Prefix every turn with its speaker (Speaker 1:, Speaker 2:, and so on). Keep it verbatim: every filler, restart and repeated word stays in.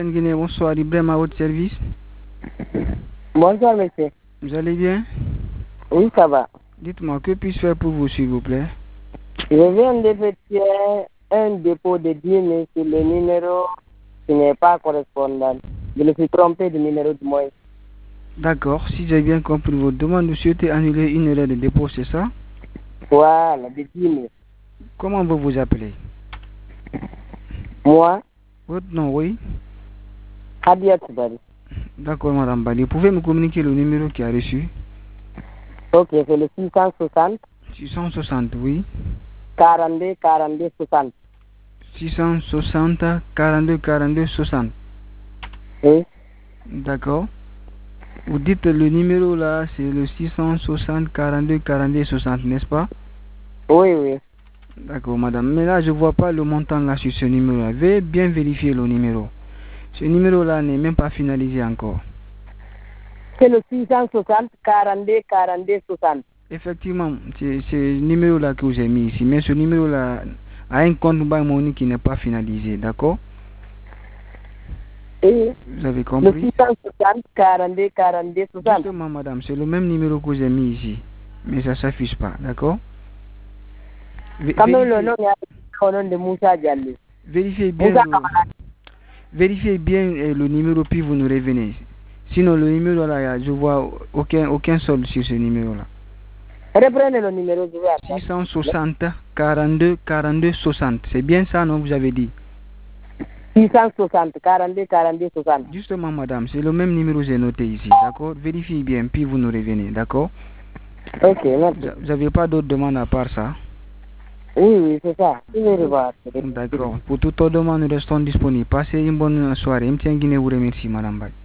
Speaker 1: Guinée, bonsoir, Ibrahim à votre service.
Speaker 2: Bonsoir, monsieur.
Speaker 1: Vous allez bien?
Speaker 2: Oui, ça va.
Speaker 1: Dites-moi, que puis-je faire pour vous, s'il vous plaît?
Speaker 2: Je viens d'effectuer un dépôt de dix mille sur le numéro qui n'est pas correspondant. Je me suis trompé de numéro de moi.
Speaker 1: D'accord, si j'ai bien compris votre demande, vous souhaitez annuler une erreur de dépôt, c'est ça?
Speaker 2: Voilà, de dix mille.
Speaker 1: Comment vous vous appelez?
Speaker 2: Moi,
Speaker 1: Votre nom, oui?
Speaker 2: Hadia Tibari.
Speaker 1: D'accord, madame Bali. Pouvez me communiquer le numéro qui a reçu?
Speaker 2: Ok, c'est le six cent soixante,
Speaker 1: six cent soixante, oui.
Speaker 2: quarante-deux, quarante-deux, soixante.
Speaker 1: six cent soixante, quarante-deux, quarante-deux, soixante.
Speaker 2: Oui,
Speaker 1: D'accord. Vous dites le numéro là, c'est le six cent soixante, quarante-deux, quarante-deux, soixante, n'est-ce pas?
Speaker 2: oui, oui.
Speaker 1: D'accord, madame. Mais là, je ne vois pas le montant là sur ce numéro-là. Veuillez bien vérifier le numéro. Ce numéro-là n'est même pas finalisé encore.
Speaker 2: C'est le six cent soixante, quarante-deux, quarante-deux, soixante.
Speaker 1: Effectivement, c'est ce numéro-là que vous avez mis ici. Mais ce numéro-là a un compte Money qui n'est pas finalisé, d'accord?
Speaker 2: Et
Speaker 1: Vous avez
Speaker 2: le
Speaker 1: compris?
Speaker 2: six cent soixante, quarante-deux, quarante-deux, soixante.
Speaker 1: Justement, madame, c'est le même numéro que vous avez mis ici. Mais ça ne s'affiche pas, d'accord? Vé-
Speaker 2: Quand même, le
Speaker 1: Vérifiez,
Speaker 2: nom est au nom de Moussa Diallo.
Speaker 1: vérifiez bien
Speaker 2: Moussa
Speaker 1: le,
Speaker 2: Kamala.
Speaker 1: vérifiez bien euh, le numéro puis vous nous revenez. Sinon, le numéro là, je vois aucun, aucun solde sur ce numéro-là.
Speaker 2: Reprenez le numéro, je vais attendre.
Speaker 1: six cent soixante, quarante-deux, quarante-deux, soixante. C'est bien ça, non, vous avez dit?
Speaker 2: six cent soixante, quarante-deux, quarante-deux, soixante.
Speaker 1: Justement, madame, c'est le même numéro que j'ai noté ici, d'accord? Vérifiez bien, puis vous nous revenez, d'accord?
Speaker 2: Ok, merci.
Speaker 1: Vous n'avez pas d'autres demandes à part ça?
Speaker 2: Oui, oui, c'est ça. Je vais revoir.
Speaker 1: D'accord. Pour toute autre demande, nous restons disponibles. Passez une bonne soirée. M. Guinée vous remercie, madame Baye.